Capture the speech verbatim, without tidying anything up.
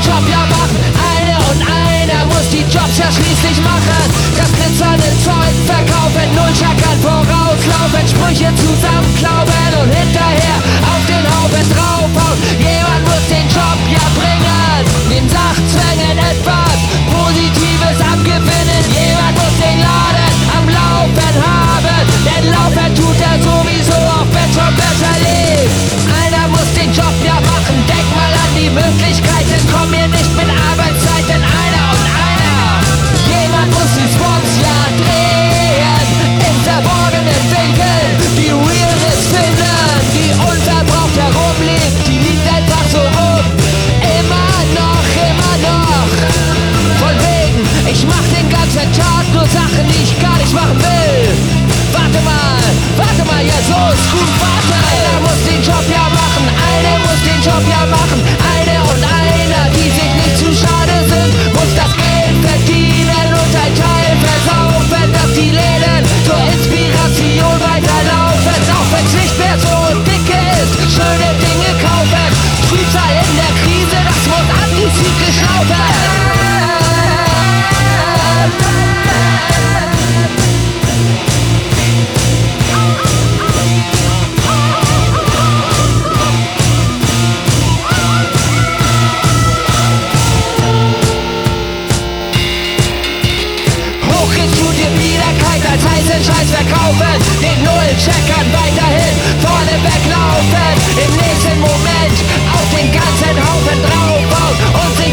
Job ja machen. Eine und einer muss die Jobs ja schließlich machen. Das glitzernde Zeug verkaufen, Nullschackern vorauslaufen, Sprüche zusammenklauben und hinterher auf den Haufen draufhauen. Jemand muss den Job ja bringen, den Sachzwängen etwas Positives abgewinnen. Jemand muss den Laden am Laufen haben, denn laufen tut er sowieso, auch wenn schon besser lebt. Einer muss den Job ja machen, denk mal an die Möglichkeiten, komm mir nicht mit Arbeitszeiten, einer und einer. Jemand muss die Spots ja drehen, im verborgenen Winkel, die Realness finden, die unverbraucht herumliegt, die liegt einfach so rum. Immer noch, immer noch, von wegen, ich mach den ganzen Tag nur Sachen, die ich gar nicht machen will. Warte mal, warte mal, ja so ist gut, warte. Einer muss den Job ja machen, eine muss den Job ja machen, eine und einer, die sich nicht zu schade sind, muss das Geld verdienen und ein Teil versaufen, dass die Läden zur Inspiration weiterlaufen, auch wenn's nicht mehr so dicke ist, schöne Dinge kaufen, Trübsal in der Krise, das muss antizyklisch laufen. Als heißen Scheiß verkaufen, den Nullcheckern weiterhin vorne weglaufen, im nächsten Moment auf den ganzen Haufen draufbauen und sich